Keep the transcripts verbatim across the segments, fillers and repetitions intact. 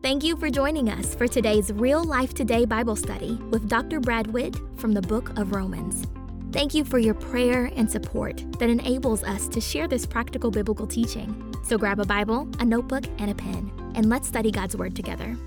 Thank you for joining us for today's Real Life Today Bible study with Doctor Brad Witt from the book of Romans. Thank you for your prayer and support that enables us to share this practical biblical teaching. So grab a Bible, a notebook, and a pen, and let's study God's Word together.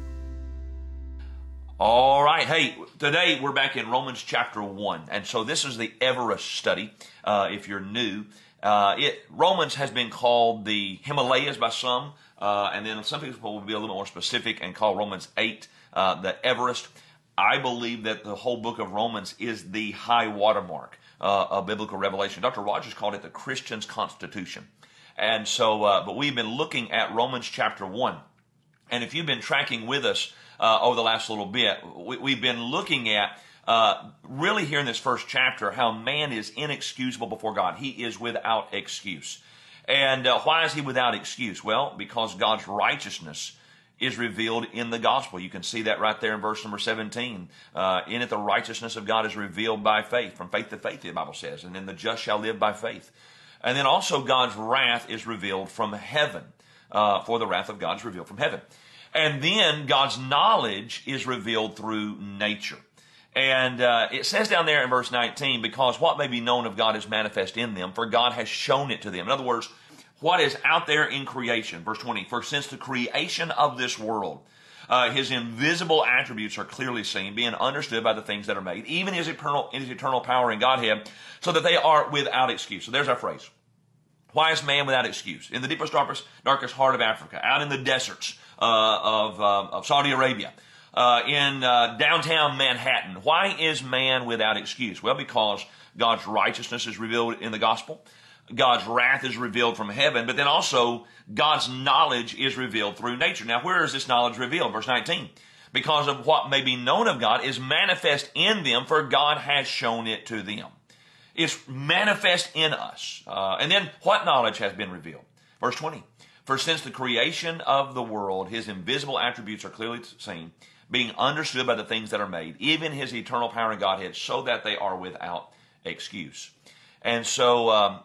All right. Hey, today we're back in Romans chapter one. And so this is the Everest study, uh, if you're new. Uh, it Romans has been called the Himalayas by some, uh, and then some people will be a little more specific and call Romans eight uh, the Everest. I believe that the whole book of Romans is the high watermark uh, of biblical revelation. Doctor Rogers called it the Christian's Constitution. And so, uh, but we've been looking at Romans chapter one. And if you've been tracking with us uh, over the last little bit, we, we've been looking at uh, really here in this first chapter how man is inexcusable before God. He is without excuse. And uh, why is he without excuse? Well, because God's righteousness is revealed in the gospel. You can see that right there in verse number seventeen. Uh, in it, the righteousness of God is revealed by faith. From faith to faith, the Bible says. And then the just shall live by faith. And then also God's wrath is revealed from heaven. Uh, for the wrath of God is revealed from heaven. And then God's knowledge is revealed through nature. And uh, it says down there in verse nineteen, because what may be known of God is manifest in them, for God has shown it to them. In other words, what is out there in creation. Verse twenty, for since the creation of this world, uh, his invisible attributes are clearly seen, being understood by the things that are made, even his eternal, his eternal power in Godhead, so that they are without excuse. So there's our phrase. Why is man without excuse? In the deepest, darkest, darkest heart of Africa, out in the deserts uh, of, uh, of Saudi Arabia, uh, in uh, downtown Manhattan, why is man without excuse? Well, because God's righteousness is revealed in the gospel. God's wrath is revealed from heaven, but then also God's knowledge is revealed through nature. Now, where is this knowledge revealed? Verse nineteen. Because of what may be known of God is manifest in them, for God has shown it to them. It's manifest in us. Uh, and then what knowledge has been revealed? Verse twenty. For since the creation of the world, his invisible attributes are clearly seen, being understood by the things that are made, even his eternal power in Godhead, so that they are without excuse. And so, um,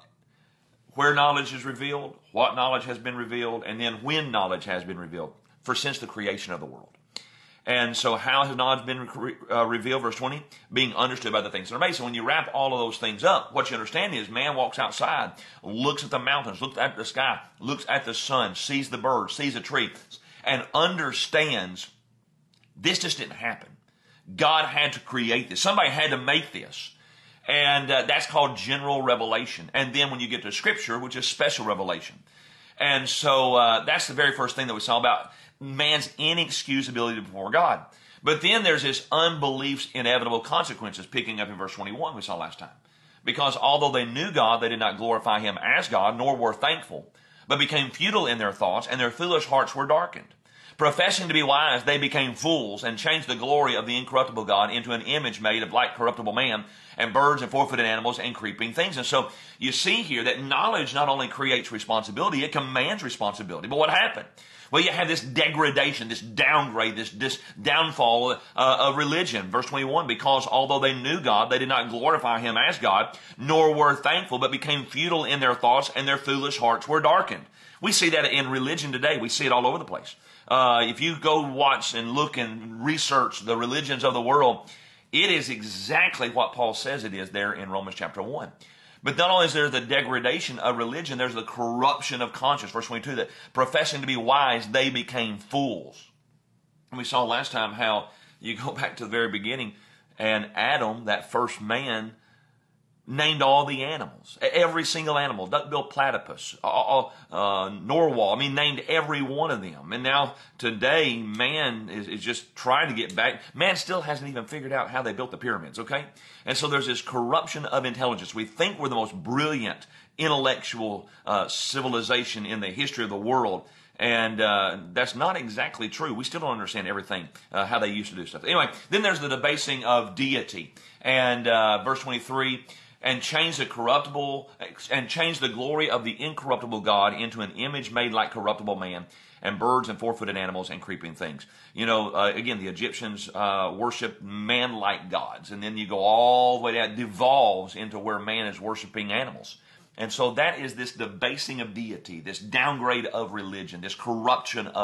where knowledge is revealed, what knowledge has been revealed, and then when knowledge has been revealed, for since the creation of the world. And so how has knowledge been re- uh, revealed? Verse twenty, being understood by the things that are made. So when you wrap all of those things up, what you understand is man walks outside, looks at the mountains, looks at the sky, looks at the sun, sees the birds, sees a tree, and understands this just didn't happen. God had to create this. Somebody had to make this. And uh, that's called general revelation. And then when you get to Scripture, which is special revelation. And so uh, that's the very first thing that we saw about man's inexcusability before God. But then there's this unbelief's inevitable consequences, picking up in verse twenty-one we saw last time. Because although they knew God, they did not glorify him as God, nor were thankful, but became futile in their thoughts, and their foolish hearts were darkened. Professing to be wise, they became fools and changed the glory of the incorruptible God into an image made of like corruptible man and birds and four-footed animals and creeping things. And so you see here that knowledge not only creates responsibility, it commands responsibility. But what happened? Well, you have this degradation, this downgrade, this, this downfall uh, of religion. Verse twenty-one, because although they knew God, they did not glorify him as God, nor were thankful, but became futile in their thoughts, and their foolish hearts were darkened. We see that in religion today. We see it all over the place. Uh, if you go watch and look and research the religions of the world, it is exactly what Paul says it is there in Romans chapter one. But not only is there the degradation of religion, there's the corruption of conscience. Verse twenty-two, that professing to be wise, they became fools. And we saw last time how you go back to the very beginning, and Adam, that first man, named all the animals, every single animal, duck-billed platypus, uh, uh, narwhal, I mean, named every one of them. And now today, man is, is just trying to get back. Man still hasn't even figured out how they built the pyramids, okay? And so there's this corruption of intelligence. We think we're the most brilliant intellectual uh, civilization in the history of the world. And uh, that's not exactly true. We still don't understand everything, uh, how they used to do stuff. Anyway, then there's the debasing of deity. And uh, verse twenty-three, and change the corruptible, and change the glory of the incorruptible God into an image made like corruptible man, and birds and four-footed animals and creeping things. You know, uh, again, the Egyptians uh, worshiped man-like gods, and then you go all the way down, it devolves into where man is worshiping animals. And so that is this debasing of deity, this downgrade of religion, this corruption of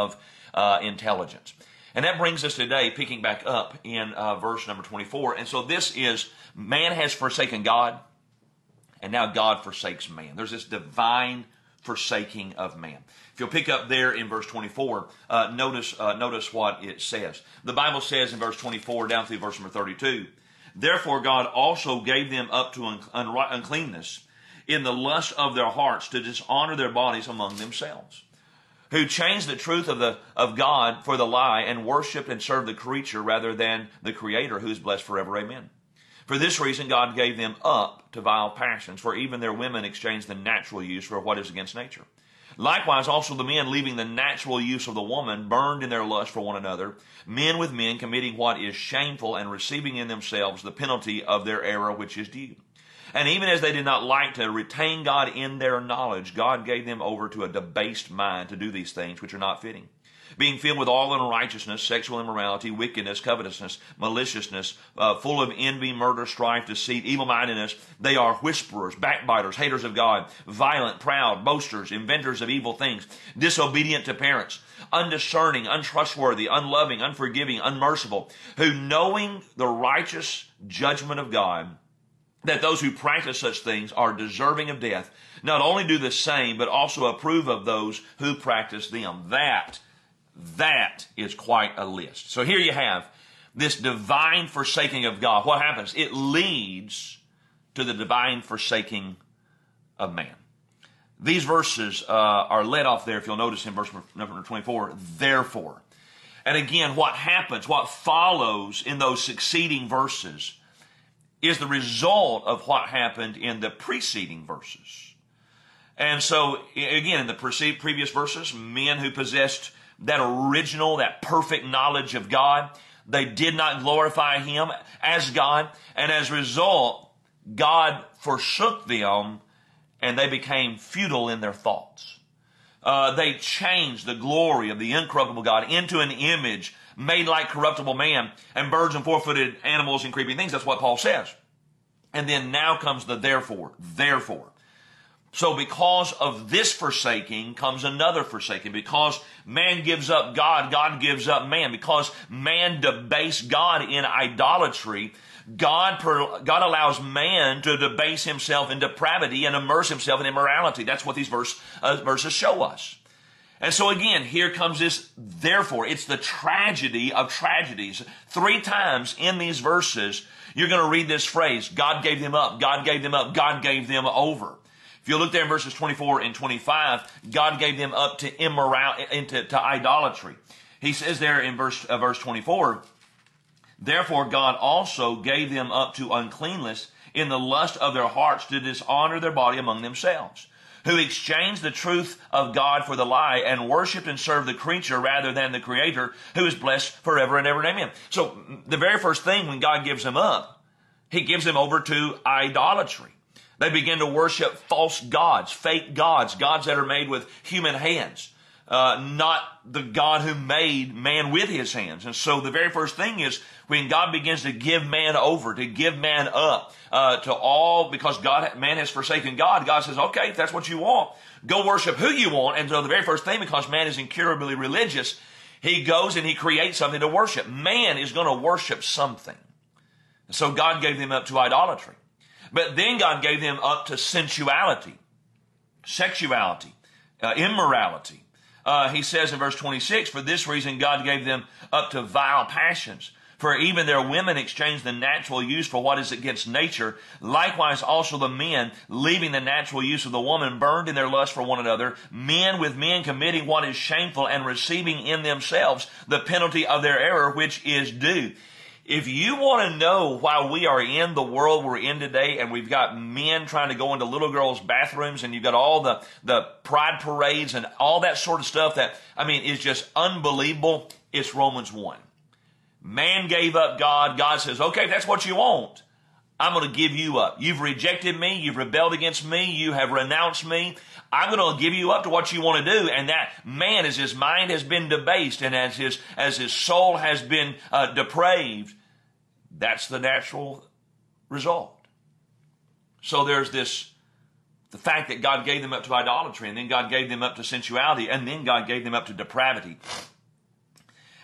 uh, intelligence. And that brings us today, picking back up in uh, verse number twenty-four. And so this is, man has forsaken God, and now God forsakes man. There's this divine forsaking of man. If you'll pick up there in verse twenty-four, uh, notice uh, notice what it says. The Bible says in verse twenty-four down through verse number thirty-two, therefore God also gave them up to un- un- uncleanness in the lust of their hearts to dishonor their bodies among themselves, who changed the truth of the of God for the lie and worshiped and served the creature rather than the Creator, who is blessed forever. Amen. For this reason, God gave them up to vile passions, for even their women exchanged the natural use for what is against nature. Likewise, also the men, leaving the natural use of the woman, burned in their lust for one another, men with men committing what is shameful and receiving in themselves the penalty of their error which is due. And even as they did not like to retain God in their knowledge, God gave them over to a debased mind to do these things which are not fitting, being filled with all unrighteousness, sexual immorality, wickedness, covetousness, maliciousness, uh, full of envy, murder, strife, deceit, evil-mindedness. They are whisperers, backbiters, haters of God, violent, proud, boasters, inventors of evil things, disobedient to parents, undiscerning, untrustworthy, unloving, unforgiving, unmerciful, who knowing the righteous judgment of God, that those who practice such things are deserving of death, not only do the same, but also approve of those who practice them. That That is quite a list. So here you have this divine forsaking of God. What happens? It leads to the divine forsaking of man. These verses uh, are led off there, if you'll notice in verse number twenty-four, therefore. And again, what happens, what follows in those succeeding verses is the result of what happened in the preceding verses. And so, again, in the previous verses, men who possessed that original, that perfect knowledge of God, they did not glorify Him as God, and as a result, God forsook them, and they became futile in their thoughts. Uh, they changed the glory of the incorruptible God into an image made like corruptible man and birds and four-footed animals and creeping things. That's what Paul says. And then now comes the therefore, therefore. So because of this forsaking comes another forsaking. Because man gives up God, God gives up man. Because man debased God in idolatry, God, per, God allows man to debase himself in depravity and immerse himself in immorality. That's what these verse, uh, verses show us. And so again, here comes this therefore. It's the tragedy of tragedies. Three times in these verses, you're going to read this phrase, God gave them up, God gave them up, God gave them over. If you look there in verses twenty-four and twenty-five, God gave them up to immorality, into to idolatry. He says there in verse, uh, verse twenty-four, therefore God also gave them up to uncleanness in the lust of their hearts to dishonor their body among themselves, who exchanged the truth of God for the lie and worshiped and served the creature rather than the Creator, who is blessed forever and ever. Amen. So the very first thing when God gives them up, He gives them over to idolatry. They begin to worship false gods, fake gods, gods that are made with human hands, uh, not the God who made man with His hands. And so the very first thing is when God begins to give man over, to give man up uh, to all, because God, man has forsaken God, God says, okay, if that's what you want, go worship who you want. And so the very first thing, because man is incurably religious, he goes and he creates something to worship. Man is going to worship something. And so God gave them up to idolatry. But then God gave them up to sensuality, sexuality, uh, immorality. Uh, he says in verse twenty-six, for this reason God gave them up to vile passions. For even their women exchanged the natural use for what is against nature. Likewise also the men, leaving the natural use of the woman, burned in their lust for one another, men with men committing what is shameful and receiving in themselves the penalty of their error which is due. If you want to know why we are in the world we're in today, and we've got men trying to go into little girls' bathrooms, and you've got all the, the pride parades and all that sort of stuff that, I mean, is just unbelievable, it's Romans one. Man gave up God. God says, okay, if that's what you want, I'm going to give you up. You've rejected me. You've rebelled against me. You have renounced me. I'm going to give you up to what you want to do. And that man, as his mind has been debased and as his, as his soul has been uh, depraved, that's the natural result. So there's this, the fact that God gave them up to idolatry, and then God gave them up to sensuality, and then God gave them up to depravity.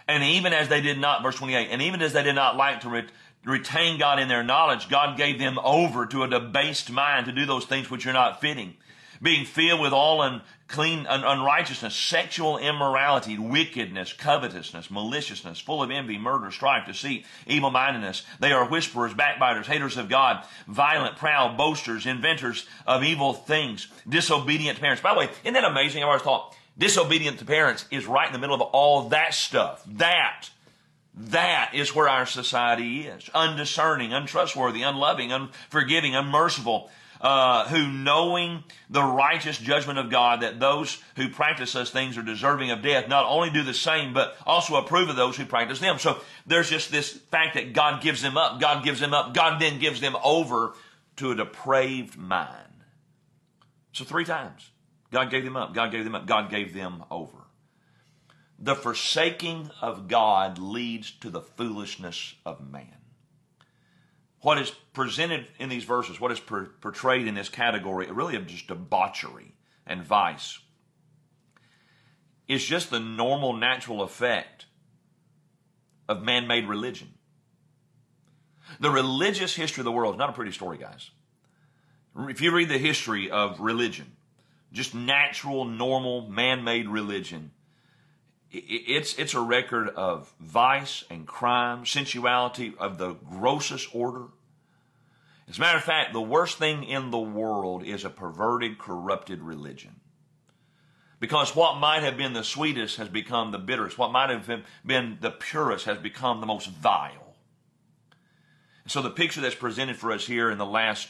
And even as they did not, verse twenty-eight, and even as they did not like to re- retain God in their knowledge, God gave them over to a debased mind to do those things which are not fitting, being filled with all unclean un- unrighteousness, sexual immorality, wickedness, covetousness, maliciousness, full of envy, murder, strife, deceit, evil-mindedness. They are whisperers, backbiters, haters of God, violent, proud, boasters, inventors of evil things, disobedient to parents. By the way, isn't that amazing? I've always thought disobedient to parents is right in the middle of all that stuff. That That is where our society is. Undiscerning, untrustworthy, unloving, unforgiving, unmerciful, uh, who knowing the righteous judgment of God, that those who practice such things are deserving of death, not only do the same, but also approve of those who practice them. So there's just this fact that God gives them up, God gives them up, God then gives them over to a depraved mind. So three times, God gave them up, God gave them up, God gave them over. The forsaking of God leads to the foolishness of man. What is presented in these verses, what is per- portrayed in this category, really of just debauchery and vice, is just the normal, natural effect of man-made religion. The religious history of the world is not a pretty story, guys. If you read the history of religion, just natural, normal, man-made religion, It's, it's a record of vice and crime, sensuality of the grossest order. As a matter of fact, the worst thing in the world is a perverted, corrupted religion. Because what might have been the sweetest has become the bitterest. What might have been the purest has become the most vile. So the picture that's presented for us here in the last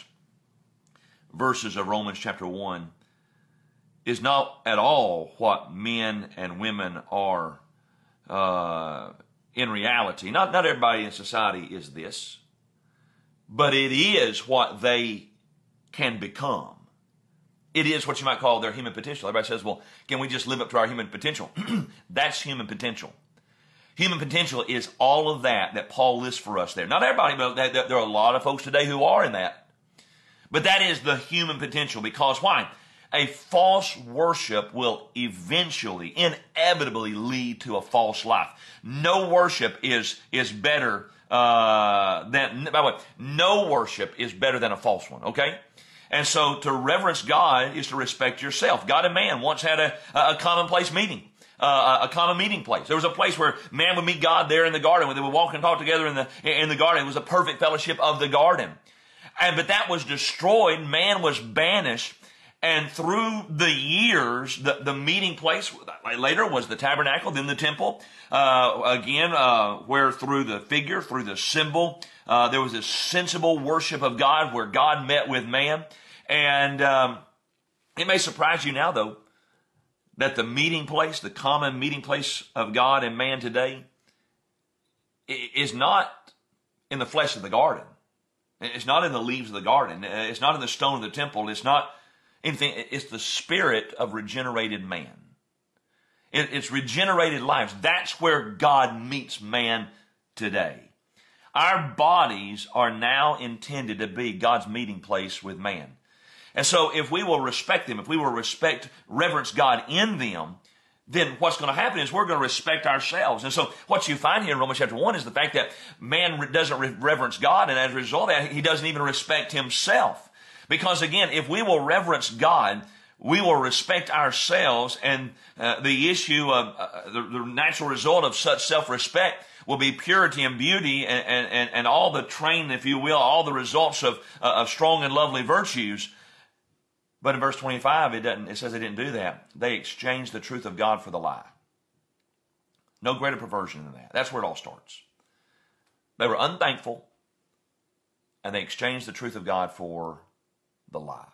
verses of Romans chapter one is not at all what men and women are uh, in reality. Not, not everybody in society is this, but it is what they can become. It is what you might call their human potential. Everybody says, well, can we just live up to our human potential? That's human potential. Human potential is all of that that Paul lists for us there. Not everybody, but there are a lot of folks today who are in that. But that is the human potential, because why? A false worship will eventually, inevitably lead to a false life. No worship is, is better uh, than, by the way, no worship is better than a false one, okay? And so to reverence God is to respect yourself. God and man once had a, a commonplace meeting, uh, a common meeting place. There was a place where man would meet God there in the garden, where they would walk and talk together in the, in the garden. It was a perfect fellowship of the garden. And, but that was destroyed. Man was banished. And through the years, the, the meeting place later was the tabernacle, then the temple. Uh, again, uh, where through the figure, through the symbol, uh, there was this sensible worship of God where God met with man. And um, it may surprise you now, though, that the meeting place, the common meeting place of God and man today, is not in the flesh of the garden. It's not in the leaves of the garden. It's not in the stone of the temple. It's not anything. It's the spirit of regenerated man. It, it's regenerated lives. That's where God meets man today. Our bodies are now intended to be God's meeting place with man. And so if we will respect them, if we will respect, reverence God in them, then what's going to happen is we're going to respect ourselves. And so what you find here in Romans chapter one is the fact that man doesn't reverence God, and as a result of that, he doesn't even respect himself. Because again, if we will reverence God, we will respect ourselves, and uh, the issue of uh, the, the natural result of such self-respect will be purity and beauty and, and, and all the train, if you will, all the results of, uh, of strong and lovely virtues. But in verse twenty-five, it doesn't. It says they didn't do that. They exchanged the truth of God for the lie. No greater perversion than that. That's where it all starts. They were unthankful, and they exchanged the truth of God for the lie.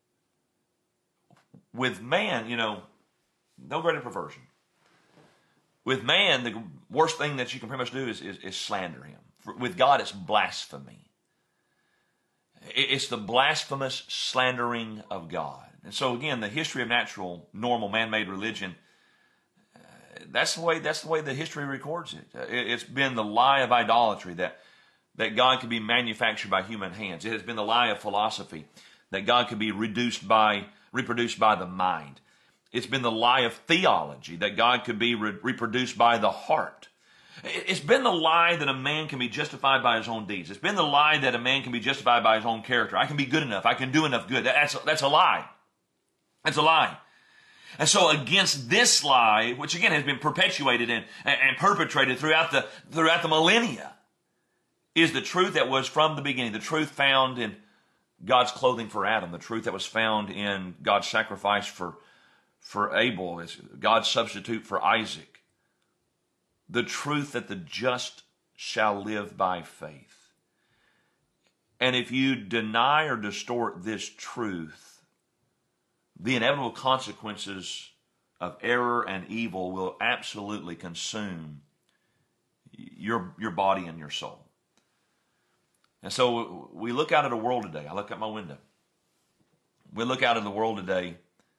With man, you know, no greater perversion. With man, the worst thing that you can pretty much do is, is, is slander him. For, with God, it's blasphemy. It's the blasphemous slandering of God. And so again, the history of natural, normal, man-made religion, uh, that's the way that's the way the history records it. Uh, it. It's been the lie of idolatry, that, that God could be manufactured by human hands. It has been the lie of philosophy, that God could be reduced by, reproduced by the mind. It's been the lie of theology, that God could be re- reproduced by the heart. It's been the lie that a man can be justified by his own deeds. It's been the lie that a man can be justified by his own character. I can be good enough. I can do enough good. That's, that's a lie. That's a lie. And so against this lie, which again has been perpetuated and, and perpetrated throughout the, throughout the millennia, is the truth that was from the beginning, the truth found in God's clothing for Adam, the truth that was found in God's sacrifice for, for Abel, is God's substitute for Isaac, the truth that the just shall live by faith. And if you deny or distort this truth, the inevitable consequences of error and evil will absolutely consume your, your body and your soul. And so we look out at the world today. I look out my window. We look out at the world today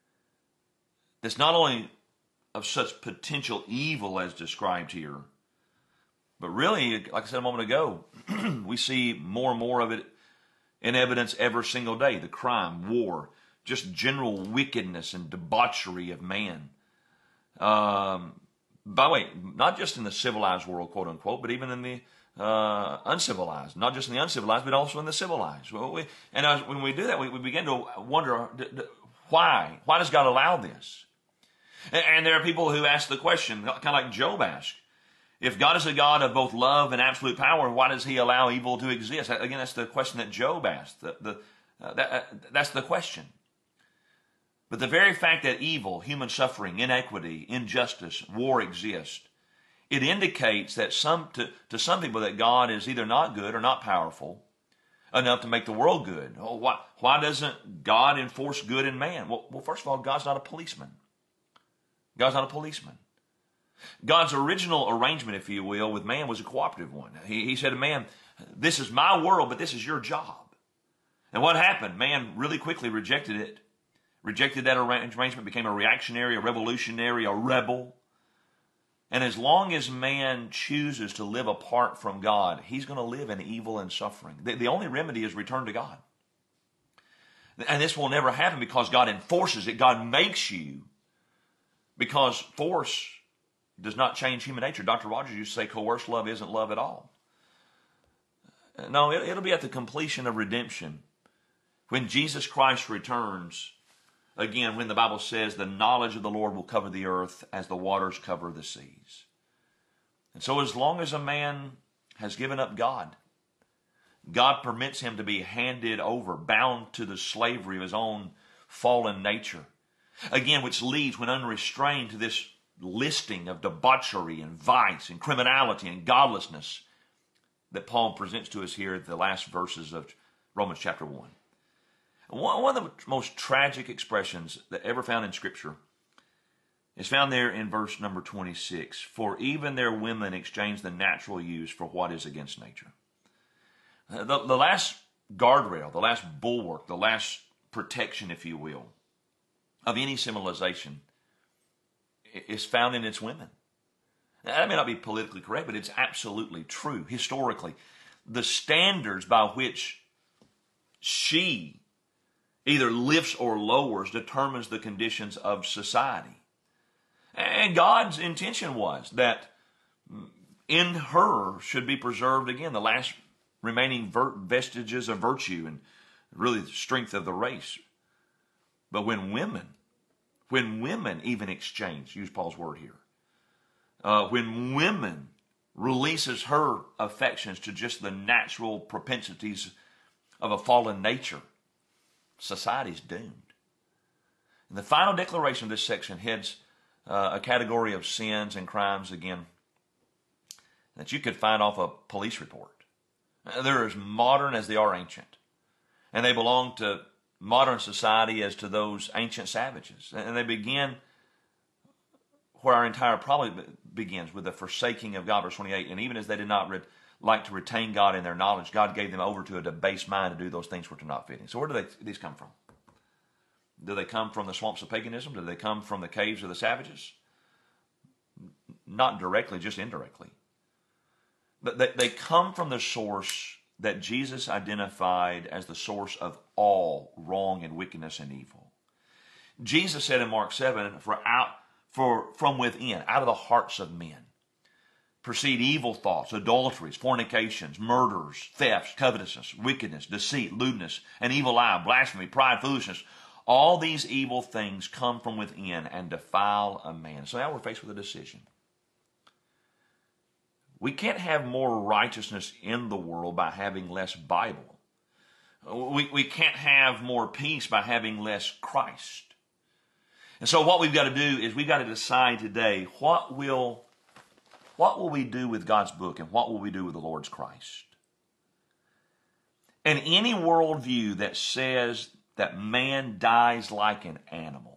that's not only of such potential evil as described here, but really, like I said a moment ago, we see more and more of it in evidence every single day. The crime, war, just general wickedness and debauchery of man. Um, by the way, not just in the civilized world, quote unquote, but even in the uh, uncivilized. Not just in the uncivilized, but also in the civilized. Well, we, and as, when we do that, we, we begin to wonder, d- d- why? Why does God allow this? And, and there are people who ask the question, kind of like Job asked, if God is a God of both love and absolute power, why does he allow evil to exist? Again, that's the question that Job asked. The, the, uh, that, uh, that's the question. But the very fact that evil, human suffering, inequity, injustice, war exist, it indicates that some to, to some people that God is either not good or not powerful enough to make the world good. Oh, why, why doesn't God enforce good in man? Well, well, first of all, God's not a policeman. God's not a policeman. God's original arrangement, if you will, with man was a cooperative one. He, he said to man, this is my world, but this is your job. And what happened? Man really quickly rejected it. Rejected that arrangement, became a reactionary, a revolutionary, a rebel. And as long as man chooses to live apart from God, he's going to live in evil and suffering. The, the only remedy is return to God. And this will never happen because God enforces it. God makes you, because force does not change human nature. Doctor Rogers used to say coerced love isn't love at all. No, it, it'll be at the completion of redemption. When Jesus Christ returns, again, when the Bible says the knowledge of the Lord will cover the earth as the waters cover the seas. And so as long as a man has given up God, God permits him to be handed over, bound to the slavery of his own fallen nature. Again, which leads, when unrestrained, to this listing of debauchery and vice and criminality and godlessness that Paul presents to us here at the last verses of Romans chapter one. One of the most tragic expressions that ever found in Scripture is found there in verse number twenty-six. For even their women exchange the natural use for what is against nature. The, the last guardrail, the last bulwark, the last protection, if you will, of any civilization is found in its women. Now, that may not be politically correct, but it's absolutely true. Historically, the standards by which she either lifts or lowers determines the conditions of society. And God's intention was that in her should be preserved, again, the last remaining vestiges of virtue and really the strength of the race. But when women, when women even exchange, use Paul's word here, uh, when women releases her affections to just the natural propensities of a fallen nature, society's doomed. And the final declaration of this section heads uh, a category of sins and crimes, again, that you could find off a police report. They're as modern as they are ancient. And they belong to modern society as to those ancient savages. And they begin where our entire problem begins, with the forsaking of God, verse twenty-eight. And even as they did not re- like to retain God in their knowledge, God gave them over to a debased mind to do those things which are not fitting. So where do they, these come from? Do they come from the swamps of paganism? Do they come from the caves of the savages? Not directly, just indirectly. But they, they come from the source that Jesus identified as the source of all wrong and wickedness and evil. Jesus said in Mark seven, for out, for from within, out of the hearts of men. proceed evil thoughts, adulteries, fornications, murders, thefts, covetousness, wickedness, deceit, lewdness, an evil eye, blasphemy, pride, foolishness. All these evil things come from within and defile a man. So now we're faced with a decision. We can't have more righteousness in the world by having less Bible. We, we can't have more peace by having less Christ. And so what we've got to do is we've got to decide today, what will, what will we do with God's book and what will we do with the Lord's Christ? And any worldview that says that man dies like an animal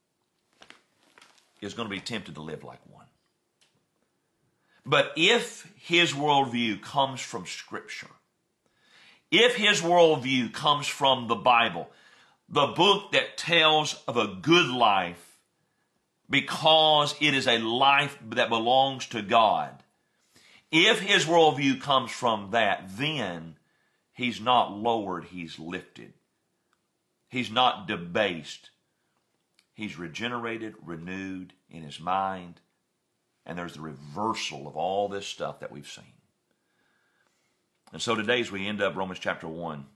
is going to be tempted to live like one. But if his worldview comes from Scripture, if his worldview comes from the Bible, the book that tells of a good life because it is a life that belongs to God, if his worldview comes from that, then he's not lowered, he's lifted. He's not debased. He's regenerated, renewed in his mind, and there's the reversal of all this stuff that we've seen. And so today, as we end up Romans chapter one,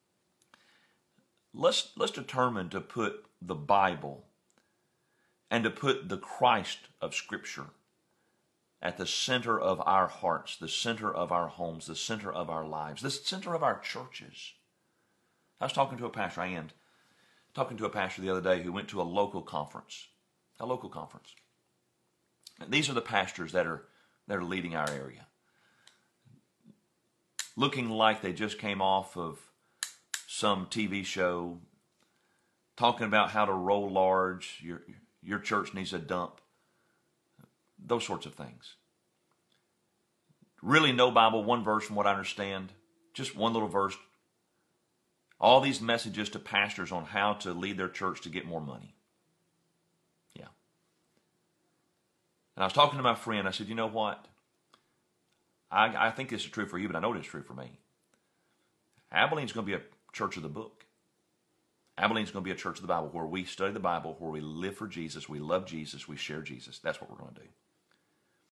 let's, let's determine to put the Bible and to put the Christ of Scripture at the center of our hearts, the center of our homes, the center of our lives, the center of our churches. I was talking to a pastor, I am talking to a pastor the other day who went to a local conference, a local conference. And these are the pastors that are, that are leading our area, looking like they just came off of some T V show, talking about how to roll large, your, your church needs a dump, those sorts of things. Really no Bible, one verse from what I understand, just one little verse. All these messages to pastors on how to lead their church to get more money. Yeah. And I was talking to my friend, I said, you know what? I, I think this is true for you, but I know it's true for me. Abilene's going to be a church of the book. Abilene's going to be a church of the Bible where we study the Bible, where we live for Jesus, we love Jesus, we share Jesus. That's what we're going to do.